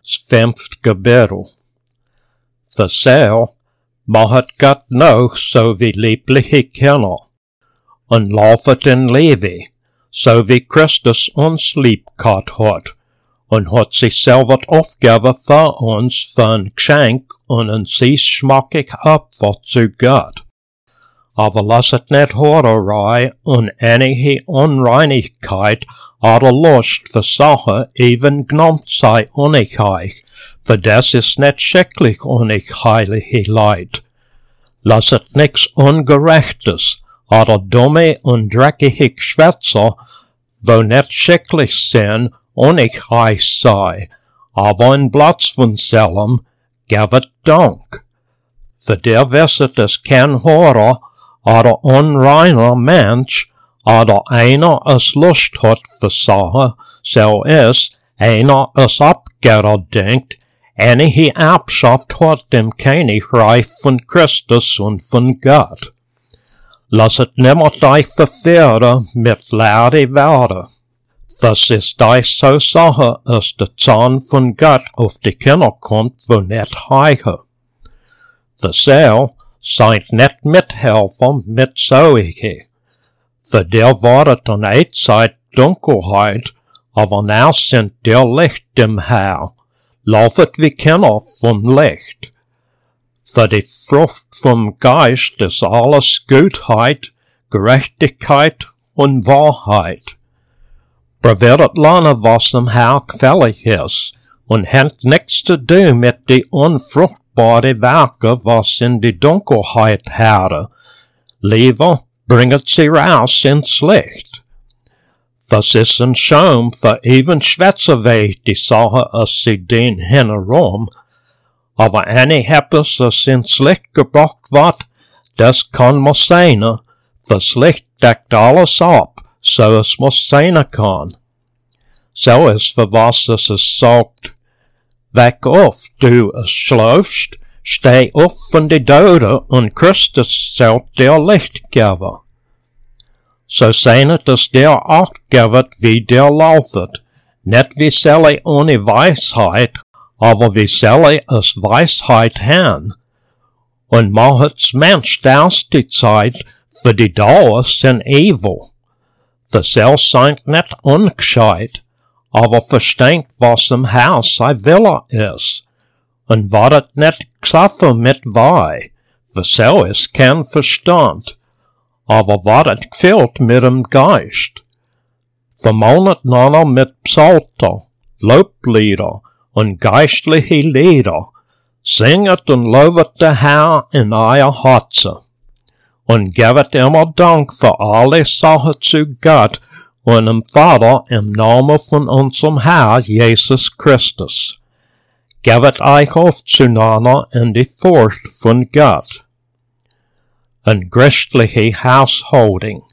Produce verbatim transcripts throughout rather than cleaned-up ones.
femte kapitel. För så mahat Gott nog så vi liebliche känner, und laufet in Levi, so wie Christus uns lieb gehabt hat, und hat sich selber aufgegeben für uns für ein Geschenk und ein süß-schmackig Opfer zu Gott. Aber lasset nicht Hurerei und einige Unreinigkeit oder Lust für Sachen even genommen sei unig euch, für das ist nicht schicklich unig heilige Leid. Lasset nix Ungerechtes oder dumme und dreckige Geschwätzer, wo nicht schicklich sind, unig euch sei, aber in Platz von sellem, gebet Dank. Für der wisset es kein Hurer oder unreiner Mensch, oder einer es Lust hat für Sache, so ist, einer es abgerer denkt, einige Erbschaft hat dem Königreich von Christus und von Gott. Lasset niemand euch verführen mit leere Worte. Das ist euch so Sache, als der Zorn von Gott auf die Kinder kommt, wo nicht heiche. Für so seid nicht Mithelfer mit solche. Für der wartet an eine Zeit Dunkelheit, aber now sind der Licht im Herr. Laufet wie Kinder vom Licht. Für die Frucht vom Geist ist alles Gutheit, Gerechtigkeit und Wahrheit. Probiert lernen, was dem Herr gefällig ist, und habt nichts zu tun mit die unfruchtbaren Werke, was in die Dunkelheit herren. Lieber bringet sie raus ins Licht. Das ist ein Scham für even Schwätzerweg die Sache, als sie den hinherum, aber eine Heppes, das ins Licht gebracht wird, das kann muss sein. Das Licht deckt alles ab, so es muss sein kann. So ist für was es es sagt, weck auf, du es schläfst, steh auf von die Toten und Christus soll dir Licht geben. So sehnet es der Acht gebet, wie der laufet, nicht wie Sally ohne Weisheit, aber wie Sally es Weisheit han. Und machet's Mensch aus die Zeit, für die Dauer sind evil. Für selbst seid nicht ungescheit, aber versteht, was im Herr sei Wille ist, und wartet nicht geschaffen mit Weih, für so ist kein Verstand, aber wartet gefüllt mit dem Geist. Vermaunet nanner mit Psalter, Loblieder und geistliche Lieder, singet und lobet der Herr in euer Herzen, und gebet immer Dank für alle Sachen zu Gott und dem Vater im Namen von unserem Herr Jesus Christus. Gebet euch auf zueinander in die Furcht von Gott. Ein christliche Hausholding.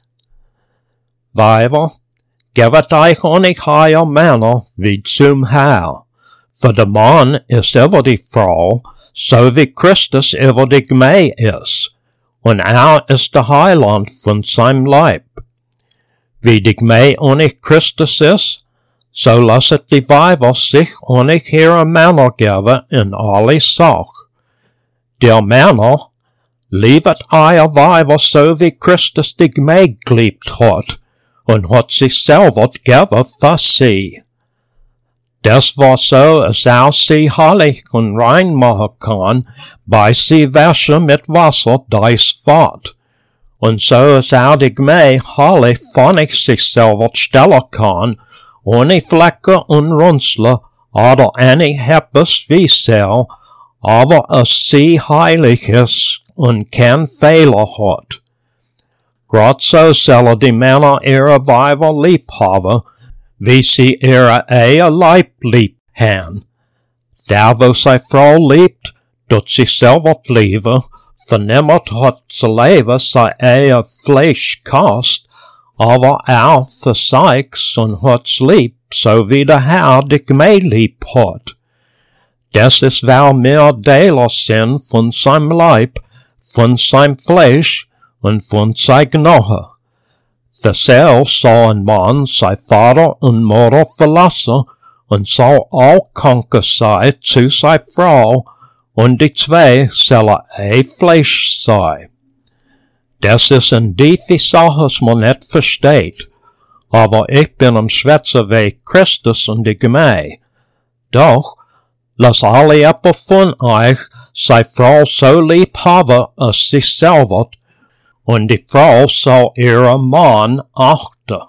Weiber, gebet euch unig euer Männer wie zum Herr. Für der Mann ist über die Frau, so wie Christus über die Gemeinde ist, und er ist der Heiland von seinem Leib. Wie die Gemeinde unig Christus ist, so lasset die Weiber sich unig ihre Männer geben in alle Sach. Der Männer, liebet euer Weiber so wie Christus die Gemeinde geliebt hat, und hat sich selber gegeben für sie. Das war so, als er sie heilig und rein machen kann, bei sie wäsche mit Wasser deis Wort. Und so, als er die Gemeinde heilig von sich selber stellen kann, ohne Flecke und Runzle oder eine Heppes wie Sel, aber als sie heilig ist und kein Fehler hat. Grad so sollen die Männer ihre Weiber lieb haben, wie sie ihre Ehe Leib lieb haben. Der, wo seine Frau liebt, tut sich selber lieben, vernehmert hat zu leben sei Ehe Fleisch kost, aber er verseichs und hat's lieb, so wie der Herr die Gemeinde lieb hat. Das ist, wer mehr Dealer sind von seinem Leib, von seinem Fleisch und von seinem Knochen. Desselb soll ein Mann sein Vater und Mutter verlassen und soll auch kranke sein zu sei Frau, und die zwei sollen ein Fleisch sein. Das ist ein tiefe Sache, was man nicht versteht, aber ich bin am Schwätzen wie Christus und die Gemeinde. Doch, lass alle etwa von euch sei Frau so lieb haben als sich selber, und die Frau soll ihren Mann achten.